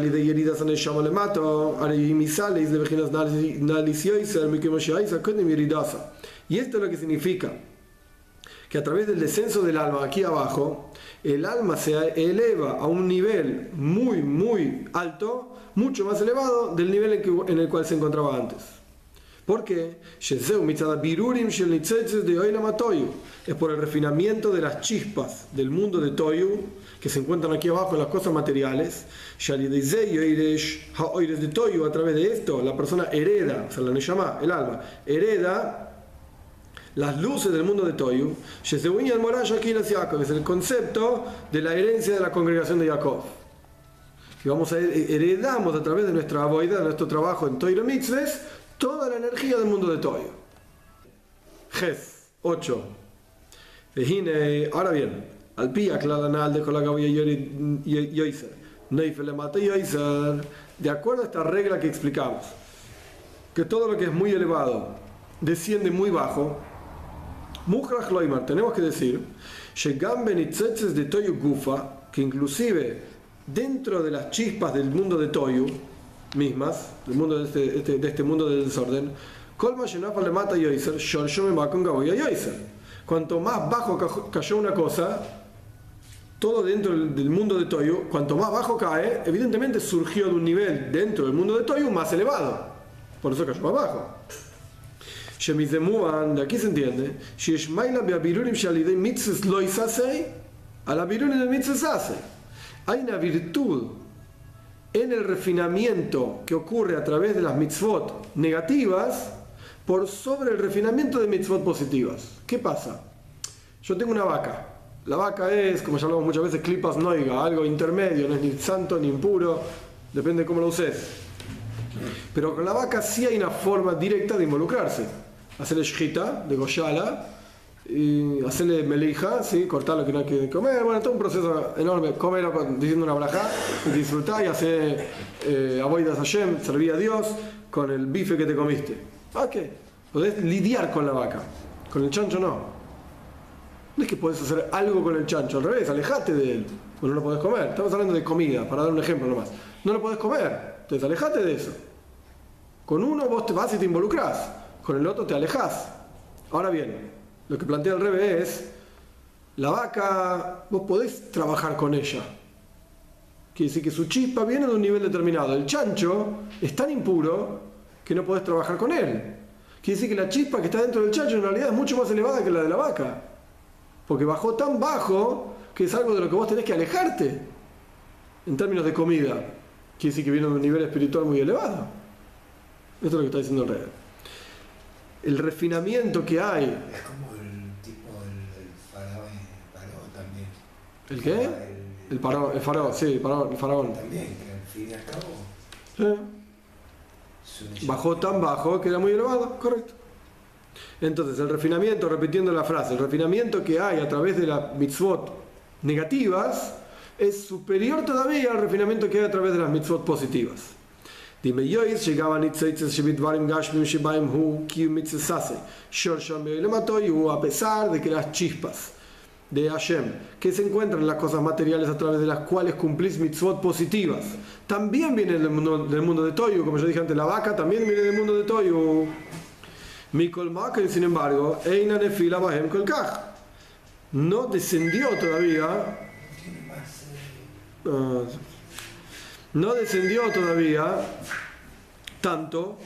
es lo que significa que a través del descenso del alma aquí abajo, el alma se eleva a un nivel muy, muy alto, mucho más elevado del nivel en, que, en el cual se encontraba antes. ¿Por qué? Es por el refinamiento de las chispas del mundo de Toyu, que se encuentran aquí abajo en las cosas materiales. A través de esto, la persona hereda, o sea, la neshama, el alma, hereda las luces del mundo de Toyu, que es el concepto de la herencia de la congregación de Jacob. Que vamos a heredamos a través de nuestra avoida, de nuestro trabajo en Toiro Mitzves, toda la energía del mundo de Toyu. Ges ocho. Ahora bien, al pía cladanal de Kolagavia Yoiser, Neifelemate Yoiser, de acuerdo a esta regla que explicamos, que todo lo que es muy elevado desciende muy bajo, Mukrach Loimar, tenemos que decir, Shegam benitzetzes de Toyu Gufa, que inclusive dentro de las chispas del mundo de Toyu mismas, del mundo de este, este, de este mundo del desorden, Kolma Shenafa le mata Yoiser, Shorsho me Makon Gaboya Yoiser. Cuanto más bajo cayó una cosa, todo dentro del mundo de Toyu, cuanto más bajo cae, evidentemente surgió de un nivel dentro del mundo de Toyu más elevado. Por eso cayó más bajo. De aquí se entiende, hay una virtud en el refinamiento que ocurre a través de las mitzvot negativas por sobre el refinamiento de mitzvot positivas. ¿Qué pasa? Yo tengo una vaca. La vaca es, como ya hablamos muchas veces, klipas noiga, algo intermedio, no es ni santo ni impuro, depende de cómo lo uses. Pero con la vaca sí hay una forma directa de involucrarse. Hacerle shchita, degollarla, y hacerle melija, ¿sí? Cortar lo que no hay que comer. Bueno, todo un proceso enorme. Comer diciendo una brajá, disfrutar y hacer eh, avoidas Hashem, servir a Dios con el bife que te comiste. Ok, podés lidiar con la vaca. Con el chancho no. No es que podés hacer algo con el chancho, al revés, alejate de él. Pues no lo podés comer. Estamos hablando de comida, para dar un ejemplo nomás. No lo podés comer, entonces alejate de eso. Con uno vos te vas y te involucrás, con el otro te alejás. Ahora bien, lo que plantea el Rebbe es, la vaca, vos podés trabajar con ella. Quiere decir que su chispa viene de un nivel determinado. El chancho es tan impuro que no podés trabajar con él. Quiere decir que la chispa que está dentro del chancho en realidad es mucho más elevada que la de la vaca. Porque bajó tan bajo que es algo de lo que vos tenés que alejarte en términos de comida. Quiere decir que viene de un nivel espiritual muy elevado. Esto es lo que está diciendo el Rebbe. El refinamiento que hay. Es como el tipo del faraón, faraón también. ¿El qué? El, el, paró, el faraón, sí, el faraón. El faraón. También, que al fin y al cabo. Sí. Bajó tan bajo que era muy elevado, correcto. Entonces, el refinamiento, repitiendo la frase, el refinamiento que hay a través de las mitzvot negativas es superior todavía al refinamiento que hay a través de las mitzvot positivas. Dime Yois, llegaban Itzeitzes Shebitvarim Gashmim Shebaim Hu Kiyum Mitzesase, Shorsham Belematoyu, a pesar de que las chispas de Hashem, que se encuentran en las cosas materiales a través de las cuales cumplís mitzvot positivas, también vienen del mundo, del mundo de Toyu, como yo dije antes, la vaca también viene del mundo de Toyu. Mikol Maken, sin embargo, Eina Nefila Bahem Kolkach, no descendió todavía. Uh, no descendió todavía tanto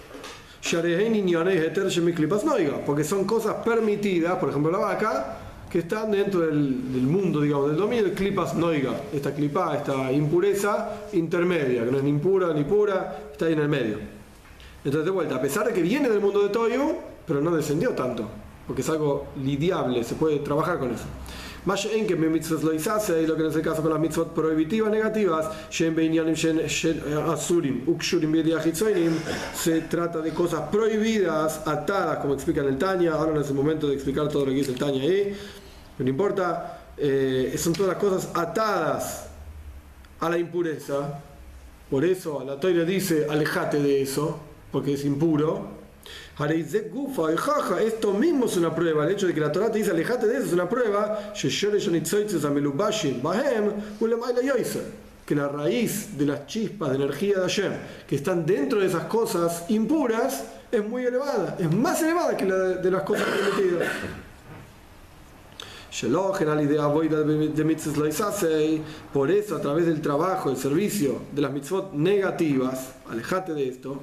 porque son cosas permitidas, por ejemplo la vaca, que están dentro del, del mundo, digamos, del dominio del klipas noiga, esta klipa, esta impureza intermedia, que no es ni impura ni pura, está ahí en el medio. Entonces, de vuelta, a pesar de que viene del mundo de Toyu, pero no descendió tanto, porque es algo lidiable, se puede trabajar con eso. Más en que me mitzvot lo hice, y lo que en ese caso con las mitzvot prohibitivas negativas, se trata de cosas prohibidas, atadas, como explica en el Tanya. Ahora no es el momento de explicar todo lo que dice el Tanya ahí, no importa, eh, son todas las cosas atadas a la impureza. Por eso la Torah dice, alejate de eso, porque es impuro. Esto mismo es una prueba. El hecho de que la Torah te dice alejate de eso es una prueba que la raíz de las chispas de energía de Hashem que están dentro de esas cosas impuras es muy elevada, es más elevada que la de, de las cosas permitidas. Por eso, a través del trabajo, el servicio de las mitzvot negativas, alejate de esto.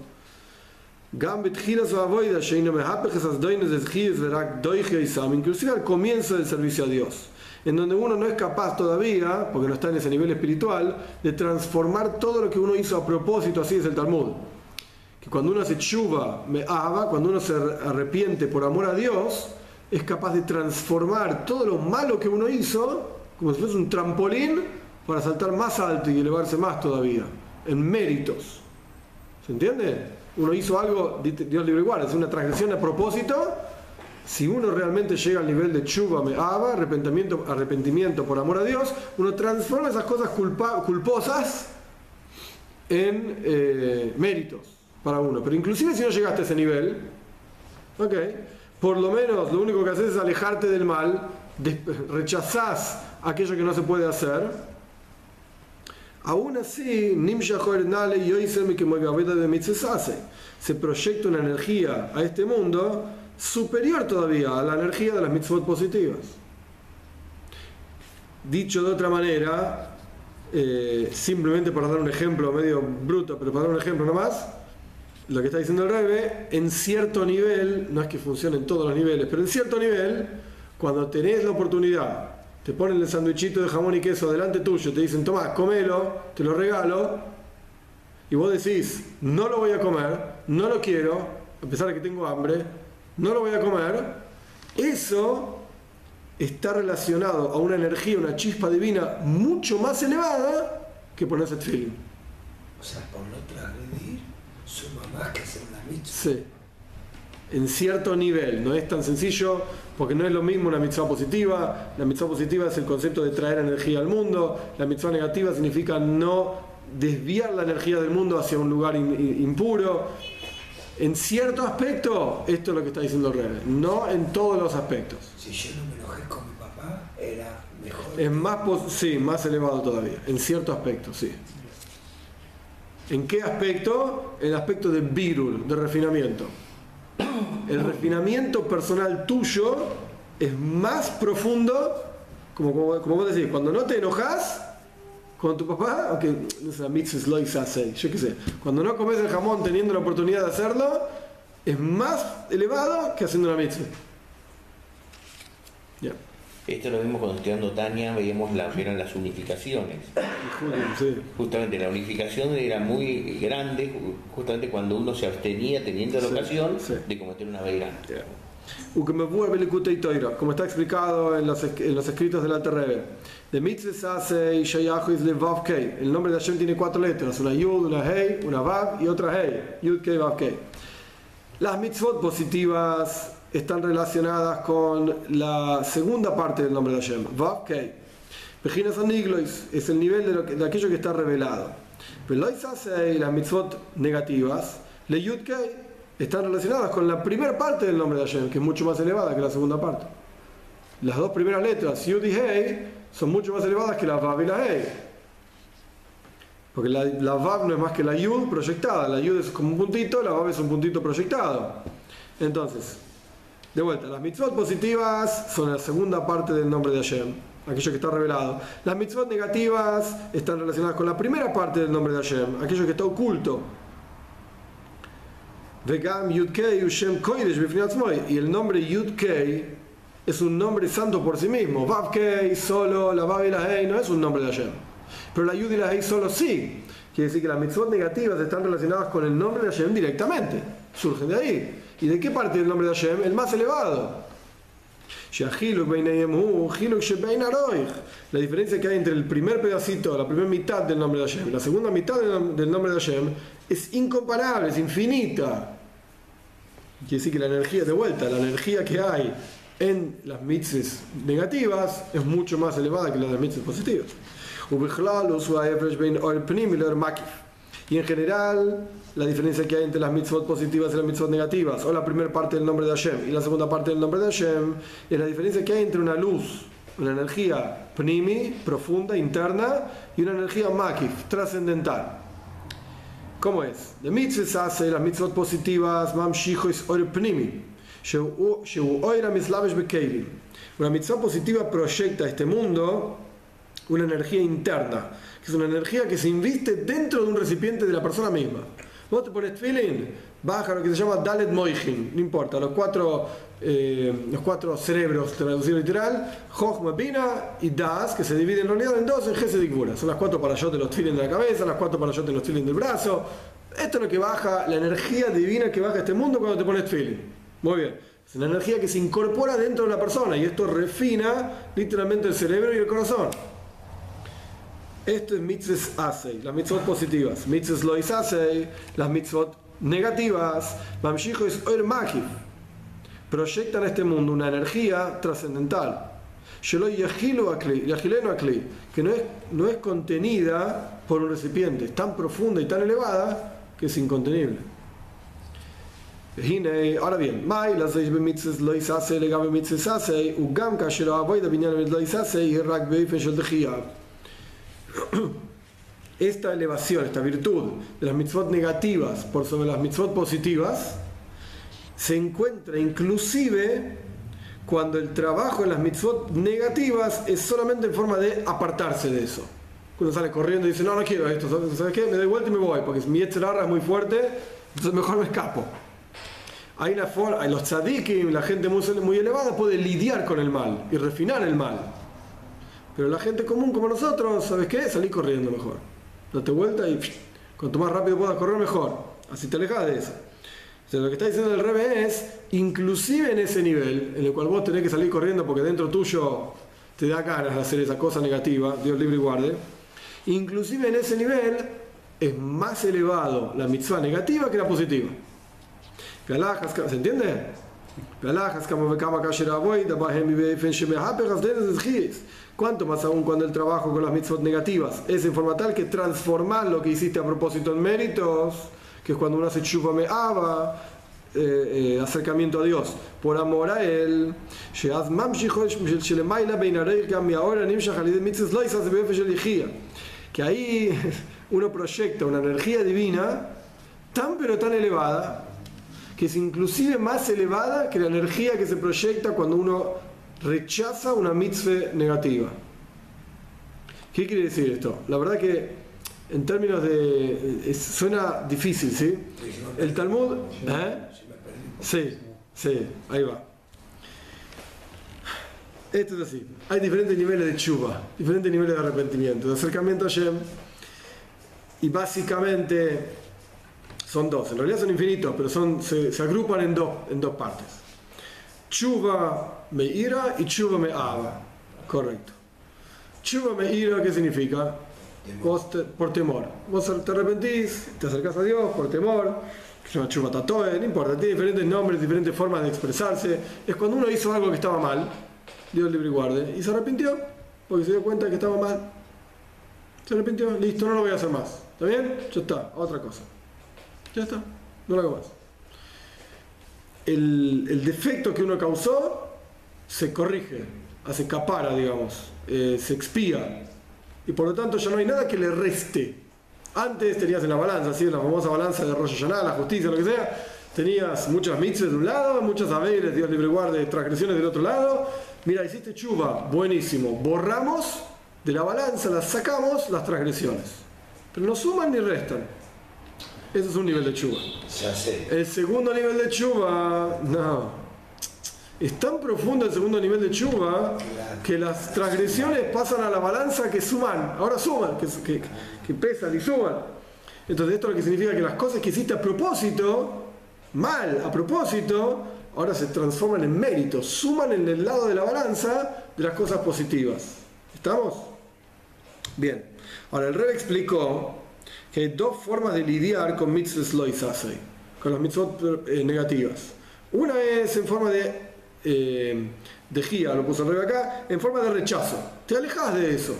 Inclusive al comienzo del servicio a Dios, en donde uno no es capaz todavía, porque no está en ese nivel espiritual, de transformar todo lo que uno hizo a propósito. Así es el Talmud, que cuando uno hace tshuva me'ava, cuando uno se arrepiente por amor a Dios, es capaz de transformar todo lo malo que uno hizo como si fuese un trampolín para saltar más alto y elevarse más todavía en méritos. ¿Se entiende? Uno hizo algo, Dios libre igual, es una transgresión a propósito. Si uno realmente llega al nivel de tshuva me'ava, arrepentimiento, arrepentimiento por amor a Dios, uno transforma esas cosas culpa, culposas en eh, méritos para uno. Pero inclusive si no llegaste a ese nivel, ok, por lo menos lo único que haces es alejarte del mal, rechazás aquello que no se puede hacer. Aún así, se proyecta una energía a este mundo superior todavía a la energía de las mitzvot positivas. Dicho de otra manera, eh, simplemente para dar un ejemplo medio bruto, pero para dar un ejemplo nomás, lo que está diciendo el Rebbe, en cierto nivel, no es que funcione en todos los niveles, pero en cierto nivel, cuando tenés la oportunidad, te ponen el sandwichito de jamón y queso delante tuyo, te dicen, tomá, comelo, te lo regalo, y vos decís, no lo voy a comer, no lo quiero, a pesar de que tengo hambre, no lo voy a comer, eso está relacionado a una energía, una chispa divina mucho más elevada que ponerse tefilín. O sea, por no transgredir, suma más que hacer una mitzvah. Sí. En cierto nivel, no es tan sencillo, porque no es lo mismo una mitzvah positiva. La mitzvah positiva es el concepto de traer energía al mundo. La mitzvah negativa significa no desviar la energía del mundo hacia un lugar impuro. En cierto aspecto, esto es lo que está diciendo el Rebbe, no en todos los aspectos. Si yo no me enojé con mi papá, era mejor. Es más, sí, más elevado todavía, en cierto aspecto, sí. ¿En qué aspecto? El aspecto de birul, de refinamiento. El refinamiento personal tuyo es más profundo, como, como, como vos decís, cuando no te enojas con tu papá, aunque esa mitzvah lo hice, yo qué sé, cuando no comes el jamón teniendo la oportunidad de hacerlo, es más elevado que haciendo una mitzvah. Yeah. Esto lo vimos cuando estudiando Tania, veíamos la, eran las unificaciones. Sí. Justamente la unificación era muy grande, justamente cuando uno se abstenía teniendo la sí, ocasión sí. de cometer una veira. Yeah. Como está explicado en los, en los escritos del Alter Rebbe. De mitzvah hace Shayahu Isle Vav Kei. El nombre de Hashem tiene cuatro letras: una Yud, una Hei, una Vav y otra Hei. Yud Kei Vav Kei. Las mitzvot positivas están relacionadas con la segunda parte del nombre de Hashem, Vav Kei. Pejinas Aniglois es el nivel de, lo que, de aquello que está revelado. Pero las mitzvot negativas, le Yud Kei, están relacionadas con la primera parte del nombre de Hashem, que es mucho más elevada que la segunda parte. Las dos primeras letras, Yud y Hei, son mucho más elevadas que la Vav y la Hei. Porque la, la Vav no es más que la Yud proyectada. La Yud es como un puntito, la Vav es un puntito proyectado. Entonces, de vuelta, las mitzvot positivas son la segunda parte del nombre de Hashem, aquello que está revelado. Las mitzvot negativas están relacionadas con la primera parte del nombre de Hashem, aquello que está oculto. Y el nombre Yud-Kei es un nombre santo por sí mismo. Vav-Kei solo, la Vav y la Hei no es un nombre de Hashem. Pero la Yud y la Hei solo sí. Quiere decir que las mitzvot negativas están relacionadas con el nombre de Hashem directamente. Surgen de ahí. ¿Y de qué parte del nombre de Hashem? El más elevado. La diferencia que hay entre el primer pedacito, la primera mitad del nombre de Hashem y la segunda mitad del nombre de Hashem es incomparable, es infinita. Quiere decir que la energía, de vuelta, la energía que hay en las mitzvahs negativas es mucho más elevada que la de las mitzvahs positivas. Y en general, la diferencia que hay entre las mitzvot positivas y las mitzvot negativas, o la primera parte del nombre de Hashem y la segunda parte del nombre de Hashem, es la diferencia que hay entre una luz, una energía pnimi, profunda, interna, y una energía makif, trascendental. ¿Cómo es? De mitzvot hace las mitzvot positivas, mamshichois or pnimi, sheu oira mislavesh bekeilim. Una mitzvah positiva proyecta a este mundo una energía interna, que es una energía que se inviste dentro de un recipiente de la persona misma. Vos te pones tefilín, baja lo que se llama Dalet Moichin, no importa, los cuatro, eh, los cuatro cerebros, traducido literal, Chochma, Bina y Das, que se dividen en realidad en dos, en Gesed y Gvura. Son las cuatro parashot de los tefilín de la cabeza, las cuatro parashot de los tefilín del brazo. Esto es lo que baja, la energía divina que baja a este mundo cuando te pones tefilín. Muy bien. Es una energía que se incorpora dentro de la persona y esto refina literalmente el cerebro y el corazón. Esto es mitzvot asei, las mitzvot positivas. Mitzvot lois asei, las mitzvot negativas. Mamshicho es oir makif. Proyectan a este mundo una energía trascendental. Shelo yachilenu akli, que no es, no es contenida por un recipiente. Es tan profunda y tan elevada que es incontenible. Ahora bien, Mai, las seis mitzvot lo isase, le gabe mitzvot sase, ugam kashero avoida binyan lo isase y rak beifen shel dechiyah. Esta elevación, esta virtud de las mitzvot negativas por sobre las mitzvot positivas se encuentra inclusive cuando el trabajo en las mitzvot negativas es solamente en forma de apartarse de eso. Uno sale corriendo y dice, no, no quiero esto, ¿sabes qué? Me doy vuelta y me voy, porque mi yetzer hara es muy fuerte, entonces mejor me escapo. Hay una forma, hay los tzadikim, la gente muy, muy elevada puede lidiar con el mal y refinar el mal. Pero la gente común como nosotros, ¿sabes qué? Salí corriendo mejor. Date vuelta y cuanto más rápido puedas correr mejor. Así te alejas de eso. O sea, lo que está diciendo el Rebbe es, inclusive en ese nivel, en el cual vos tenés que salir corriendo porque dentro tuyo te da ganas de hacer esa cosa negativa, Dios libre y guarde, inclusive en ese nivel es más elevado la mitzvah negativa que la positiva. ¿Se entiende? Cuanto más aún cuando el trabajo con las mitzvot negativas es en forma tal que transformar lo que hiciste a propósito en méritos, que es cuando uno hace tshuva me'ava, eh, eh, acercamiento a Dios por amor a Él, que ahí uno proyecta una energía divina tan pero tan elevada que es inclusive más elevada que la energía que se proyecta cuando uno rechaza una mitzvah negativa. ¿Qué quiere decir esto? La verdad que en términos de... Es, suena difícil, ¿sí? El Talmud... ¿eh? Sí, sí, ahí va. Esto es así. Hay diferentes niveles de tshuva, diferentes niveles de arrepentimiento, de acercamiento a Hashem. Y básicamente son dos. En realidad son infinitos, pero son, se, se agrupan en dos, en dos partes. Tshuva me'ira y tshuva me'ava. Correcto. Tshuva me'ira, ¿qué significa? Vos te, por temor. Vos te arrepentís, te acercás a Dios por temor. Se llama tshuva tatoe, no importa. Tiene diferentes nombres, diferentes formas de expresarse. Es cuando uno hizo algo que estaba mal, Dios libre y guarde, y se arrepintió porque se dio cuenta que estaba mal. Se arrepintió, listo, no lo voy a hacer más. ¿Está bien? Ya está, otra cosa. Ya está, no lo hago más. El, el defecto que uno causó se corrige, hace capara, digamos, eh, se expía, y por lo tanto ya no hay nada que le reste. Antes tenías en la balanza, ¿sí? La famosa balanza de Rosh Hashanah, la justicia, lo que sea, tenías muchas mitzvahs de un lado, muchas averes, Dios libre y guarde, transgresiones del otro lado. Mira, hiciste chuva, buenísimo, borramos de la balanza, las sacamos las transgresiones, pero no suman ni restan. Ese es un nivel de chuva. El segundo nivel de chuva, no. Es tan profundo el segundo nivel de chuva que las transgresiones pasan a la balanza que suman, ahora suman, que, que, que pesan y suman. Entonces esto lo que significa que las cosas que hiciste a propósito, mal, a propósito, ahora se transforman en méritos, suman en el lado de la balanza de las cosas positivas. ¿Estamos? Bien. Ahora el Rebbe explicó que hay dos formas de lidiar con mitzvot lo isasei, con las mitzvot eh, negativas. Una es en forma de eh, de gia, lo puso el Rebbe acá, en forma de rechazo. Te alejas de eso.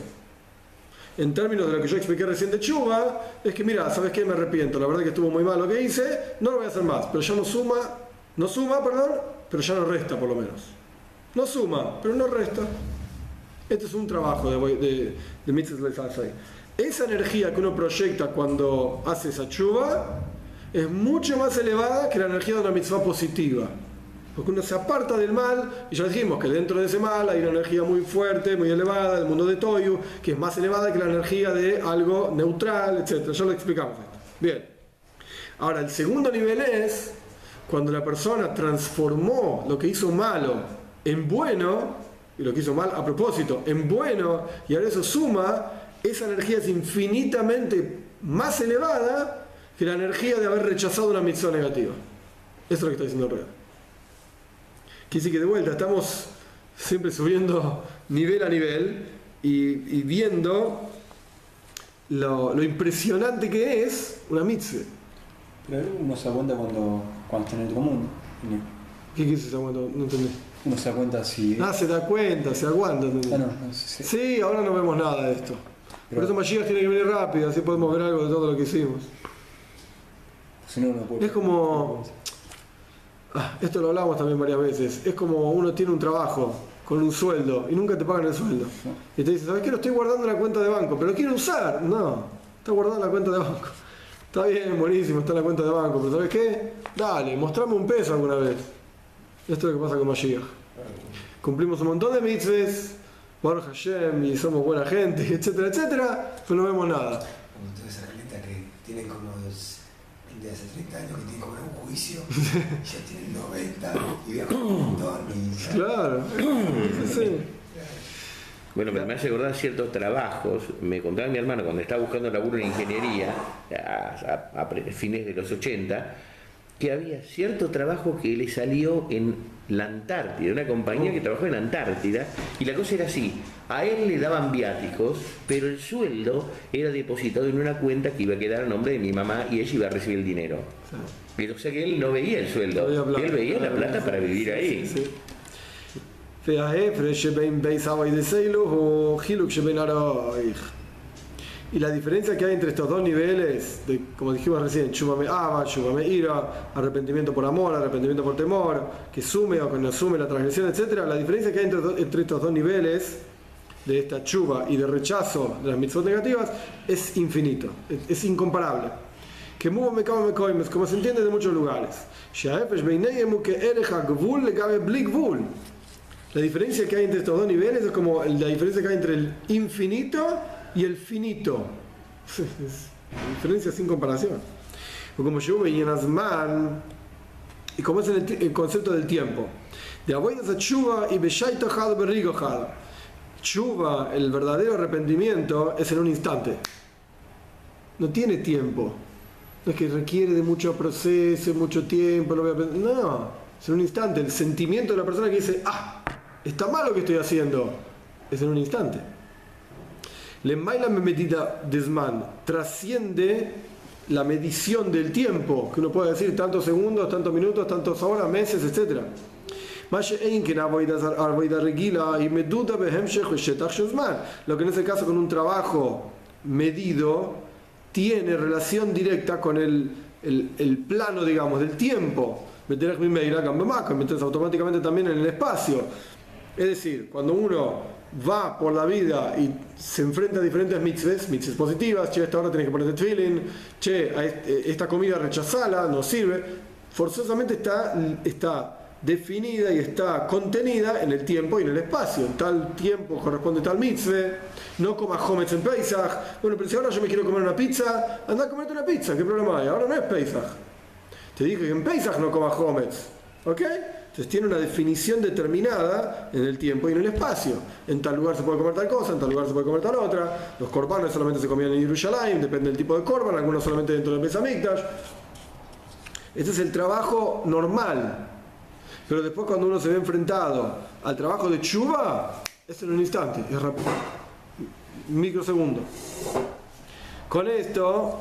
En términos de lo que yo expliqué recién de Chuba, es que mira, ¿sabes qué? Me arrepiento, la verdad que estuvo muy mal lo que hice, no lo voy a hacer más, pero ya no suma, no suma, perdón, pero ya no resta por lo menos. No suma, pero no resta. Este es un trabajo de, de, de mitzvot lo isasei. Esa energía que uno proyecta cuando hace esa chuva es mucho más elevada que la energía de una mitzvah positiva. Porque uno se aparta del mal, y ya dijimos que dentro de ese mal hay una energía muy fuerte, muy elevada, del mundo de Toyu, que es más elevada que la energía de algo neutral, etcétera. Ya lo explicamos esto. Bien. Ahora, el segundo nivel es cuando la persona transformó lo que hizo malo en bueno, y lo que hizo mal a propósito en bueno, y ahora eso suma. Esa energía es infinitamente más elevada que la energía de haber rechazado una mitzvah negativa. Eso es lo que está diciendo el Rebbe. Quiere decir que de vuelta estamos siempre subiendo nivel a nivel y, y viendo lo, lo impresionante que es una mitzvah. Pero uno se da cuenta cuando, cuando está en el común. ¿Qué quiere decir? No entendí. Uno se da cuenta si... Ah, se da cuenta, se aguanta. Ah, no, no, sí. sí, ahora no vemos nada de esto. Pero por eso Mashiach tiene que venir rápido, así podemos ver algo de todo lo que hicimos. Si no, no puedo. Es como... Ah, esto lo hablamos también varias veces. Es como uno tiene un trabajo con un sueldo y nunca te pagan el sueldo. Y te dice, ¿sabes qué? Lo estoy guardando en la cuenta de banco, pero lo quiero usar. No, está guardado en la cuenta de banco. Está bien, buenísimo, está en la cuenta de banco, pero ¿sabes qué? Dale, mostrame un peso alguna vez. Esto es lo que pasa con Mashiach. Cumplimos un montón de mitzvahs, Baruch Hashem, y somos buena gente, etcétera, etcétera, pero no vemos nada. Como toda esa gente que tienen como de hace treinta años que tienen como un juicio, ya tienen noventa y viajan un montón. Y, claro, sí. Bueno, me, me hace acordar ciertos trabajos. Me contaba mi hermano cuando estaba buscando laburo en ingeniería, a, a, a fines de los ochenta, que había cierto trabajo que le salió en la Antártida, una compañía que trabajó en la Antártida, y la cosa era así: a él le daban viáticos, pero el sueldo era depositado en una cuenta que iba a quedar a nombre de mi mamá y ella iba a recibir el dinero. Sí. Pero o sea que él no veía el sueldo, él veía la plata para vivir ahí. Sí, sí. Y la diferencia que hay entre estos dos niveles, de, como dijimos recién, Shubame Ava, Shubame Ira, arrepentimiento por amor, arrepentimiento por temor, que sume o que no sume la transgresión, etcétera, la diferencia que hay entre, entre estos dos niveles de esta chuva y de rechazo de las mitzvot negativas es infinito, es, es incomparable. Que como se entiende de muchos lugares. La diferencia que hay entre estos dos niveles es como la diferencia que hay entre el infinito y el finito. La diferencia sin comparación. O como yo veía en Asman, y como es el, el concepto del tiempo. De avoidas a chuva y beshaito had berrigo had. Chuva, el verdadero arrepentimiento, es en un instante. No tiene tiempo. No es que requiere de mucho proceso, mucho tiempo. Lo voy a no, es en un instante. El sentimiento de la persona que dice, ah, está mal lo que estoy haciendo, es en un instante. Lemaila medida desman trasciende la medición del tiempo, que uno puede decir tantos segundos, tantos minutos, tantas horas, meses, etcétera. Lo que en ese caso con un trabajo medido tiene relación directa con el, el, el plano, digamos, del tiempo. Entonces automáticamente también en el espacio. Es decir, cuando uno va por la vida y se enfrenta a diferentes mitzvahs, mitzvahs positivas, che, esta hora tenés que ponerte tefilin, che, esta comida rechazala, no sirve, forzosamente está, está definida y está contenida en el tiempo y en el espacio. En tal tiempo corresponde tal mitzvah, no comas hometz en Pesach. Bueno, pero si ahora yo me quiero comer una pizza, anda a comerte una pizza, ¿qué problema hay? Ahora no es Pesach. Te dije que en Pesach no comas hometz, ¿ok? Entonces tiene una definición determinada en el tiempo y en el espacio. En tal lugar se puede comer tal cosa, en tal lugar se puede comer tal otra. Los korbanos solamente se comían en Yerushalayim, depende del tipo de korban, algunos solamente dentro del Beis Hamikdash. Este es el trabajo normal. Pero después cuando uno se ve enfrentado al trabajo de Tshuva, es en un instante, es rápido. Un microsegundo. Con esto,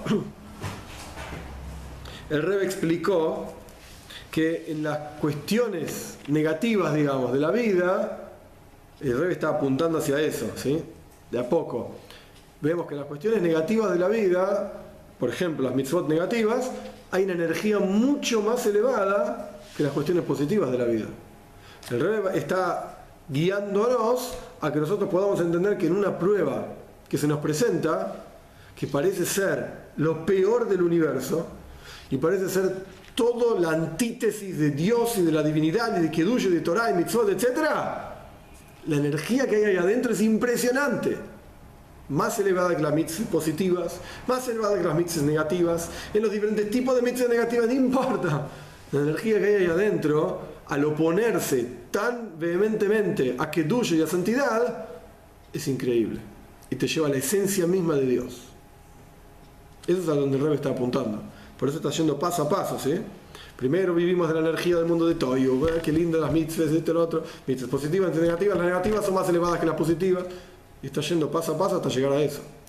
el Rebbe explicó que en las cuestiones negativas, digamos, de la vida, el Rebbe está apuntando hacia eso, ¿sí? De a poco. Vemos que en las cuestiones negativas de la vida, por ejemplo, las mitzvot negativas, hay una energía mucho más elevada que las cuestiones positivas de la vida. El Rebbe está guiándonos a que nosotros podamos entender que en una prueba que se nos presenta, que parece ser lo peor del universo, y parece ser toda la antítesis de Dios y de la divinidad y de Kedush y de Torah y Mitzvot, etcétera, la energía que hay ahí adentro es impresionante. Más elevada que las mitzvot positivas, más elevada que las mitzvot negativas. En los diferentes tipos de mitzvot negativas no importa. La energía que hay ahí adentro, al oponerse tan vehementemente a Kedush y a santidad, es increíble. Y te lleva a la esencia misma de Dios. Eso es a donde el Rebbe está apuntando. Por eso está yendo paso a paso, ¿sí? Primero vivimos de la energía del mundo de Toyo, ¿eh? Qué lindo las mitzvahs, esto y lo otro. Mitzvahs positivas, negativas, las negativas son más elevadas que las positivas. Y está yendo paso a paso hasta llegar a eso.